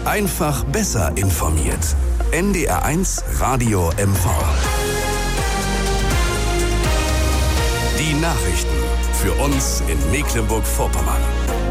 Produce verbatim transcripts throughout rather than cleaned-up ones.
Einfach besser informiert. N D R eins Radio M V. Die Nachrichten für uns in Mecklenburg-Vorpommern.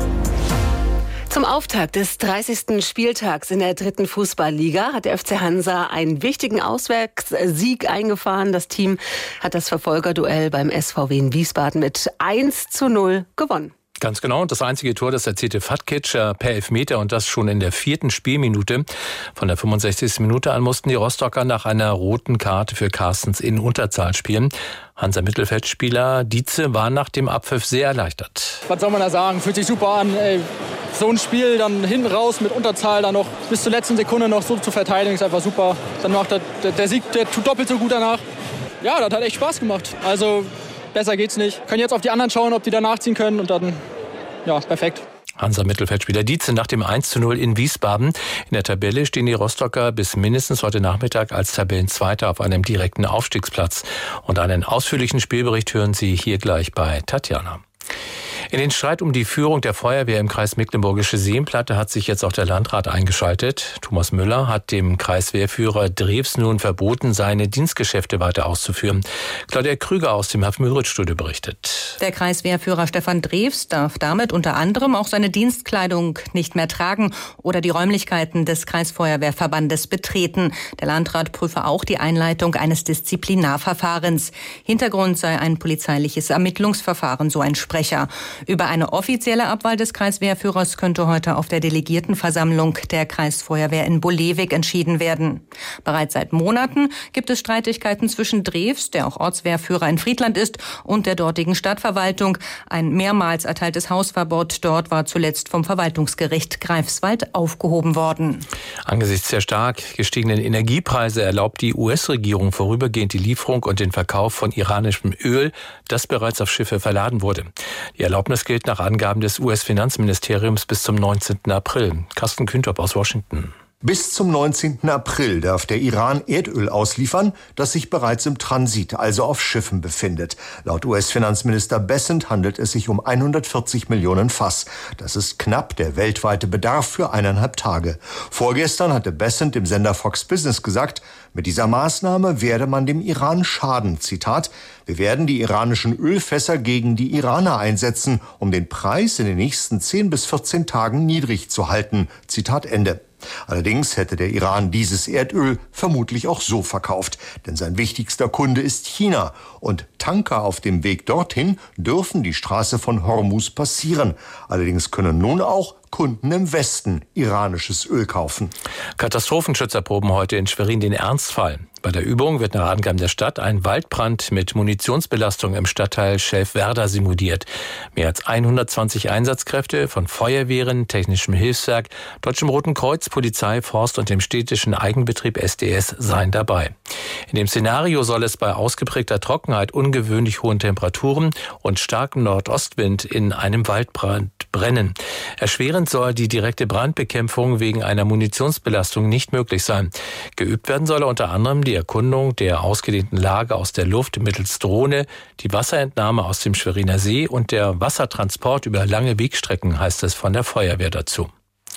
Zum Auftakt des dreißigsten Spieltags in der dritten Fußballliga hat der F C Hansa einen wichtigen Auswärtssieg eingefahren. Das Team hat das Verfolgerduell beim S V W in Wiesbaden mit eins zu null gewonnen. Ganz genau. Und das einzige Tor, das erzielte Fatkic per Elfmeter und das schon in der vierten Spielminute. Von der fünfundsechzigsten Minute an mussten die Rostocker nach einer roten Karte für Carstens in Unterzahl spielen. Hansa Mittelfeldspieler Dietze war nach dem Abpfiff sehr erleichtert. Was soll man da sagen? Fühlt sich super an. Ey. So ein Spiel dann hinten raus mit Unterzahl dann noch bis zur letzten Sekunde noch so zu verteidigen, ist einfach super. Dann macht der, der Sieg, der tut doppelt so gut danach. Ja, das hat echt Spaß gemacht. Also besser geht's nicht. Können jetzt auf die anderen schauen, ob die da nachziehen können und dann, ja, perfekt. Hansa Mittelfeldspieler Dietze nach dem eins zu null in Wiesbaden. In der Tabelle stehen die Rostocker bis mindestens heute Nachmittag als Tabellenzweiter auf einem direkten Aufstiegsplatz. Und einen ausführlichen Spielbericht hören Sie hier gleich bei Tatjana. In den Streit um die Führung der Feuerwehr im Kreis Mecklenburgische Seenplatte hat sich jetzt auch der Landrat eingeschaltet. Thomas Müller hat dem Kreiswehrführer Drews nun verboten, seine Dienstgeschäfte weiter auszuführen. Claudia Krüger aus dem Müritz-Studio berichtet. Der Kreiswehrführer Stefan Drews darf damit unter anderem auch seine Dienstkleidung nicht mehr tragen oder die Räumlichkeiten des Kreisfeuerwehrverbandes betreten. Der Landrat prüfe auch die Einleitung eines Disziplinarverfahrens. Hintergrund sei ein polizeiliches Ermittlungsverfahren, so ein Sprecher. Über eine offizielle Abwahl des Kreiswehrführers könnte heute auf der Delegiertenversammlung der Kreisfeuerwehr in Bolewik entschieden werden. Bereits seit Monaten gibt es Streitigkeiten zwischen Drews, der auch Ortswehrführer in Friedland ist, und der dortigen Stadtverwaltung. Ein mehrmals erteiltes Hausverbot dort war zuletzt vom Verwaltungsgericht Greifswald aufgehoben worden. Angesichts der stark gestiegenen Energiepreise erlaubt die U S-Regierung vorübergehend die Lieferung und den Verkauf von iranischem Öl, das bereits auf Schiffe verladen wurde. Die Erlaubnis gilt nach Angaben des U S-Finanzministeriums bis zum neunzehnten April. Carsten Küntop aus Washington. Bis zum neunzehnten April darf der Iran Erdöl ausliefern, das sich bereits im Transit, also auf Schiffen, befindet. Laut U S-Finanzminister Bessent handelt es sich um hundertvierzig Millionen Fass. Das ist knapp der weltweite Bedarf für eineinhalb Tage. Vorgestern hatte Bessent dem Sender Fox Business gesagt, mit dieser Maßnahme werde man dem Iran schaden. Zitat: Wir werden die iranischen Ölfässer gegen die Iraner einsetzen, um den Preis in den nächsten zehn bis vierzehn Tagen niedrig zu halten. Zitat Ende. Allerdings hätte der Iran dieses Erdöl vermutlich auch so verkauft, denn sein wichtigster Kunde ist China und Tanker auf dem Weg dorthin dürfen die Straße von Hormuz passieren. Allerdings können nun auch Kunden im Westen iranisches Öl kaufen. Katastrophenschützer proben heute in Schwerin den Ernstfall. Bei der Übung wird nach Angaben der Stadt ein Waldbrand mit Munitionsbelastung im Stadtteil Schelfwerda simuliert. Mehr als hundertzwanzig Einsatzkräfte von Feuerwehren, Technischem Hilfswerk, Deutschem Roten Kreuz, Polizei, Forst und dem städtischen Eigenbetrieb S D S seien dabei. In dem Szenario soll es bei ausgeprägter Trockenheit, ungewöhnlich hohen Temperaturen und starkem Nordostwind in einem Waldbrand brennen. Erschwerend soll die direkte Brandbekämpfung wegen einer Munitionsbelastung nicht möglich sein. Geübt werden solle unter anderem die Erkundung der ausgedehnten Lage aus der Luft mittels Drohne, die Wasserentnahme aus dem Schweriner See und der Wassertransport über lange Wegstrecken, heißt es von der Feuerwehr dazu.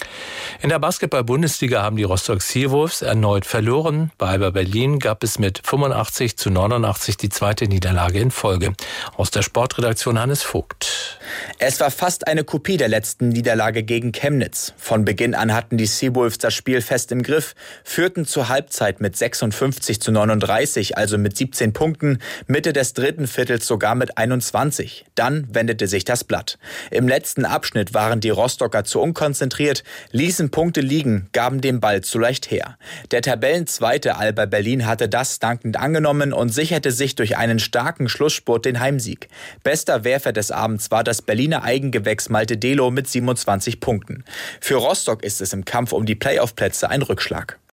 In der Basketball-Bundesliga haben die Rostock Seawolves erneut verloren. Bei Alba Berlin gab es mit fünfundachtzig zu neunundachtzig die zweite Niederlage in Folge. Aus der Sportredaktion Hannes Vogt. Es war fast eine Kopie der letzten Niederlage gegen Chemnitz. Von Beginn an hatten die Seawolves das Spiel fest im Griff, führten zur Halbzeit mit sechsundfünfzig zu neununddreißig, also mit siebzehn Punkten, Mitte des dritten Viertels sogar mit einundzwanzig. Dann wendete sich das Blatt. Im letzten Abschnitt waren die Rostocker zu unkonzentriert, ließen Punkte liegen, gaben den Ball zu leicht her. Der Tabellenzweite Alba Berlin hatte das dankend angenommen und sicherte sich durch einen starken Schlussspurt den Heimsieg. Bester Werfer des Abends war das Berliner Eigengewächs Malte Delo mit siebenundzwanzig Punkten. Für Rostock ist es im Kampf um die Playoff-Plätze ein Rückschlag.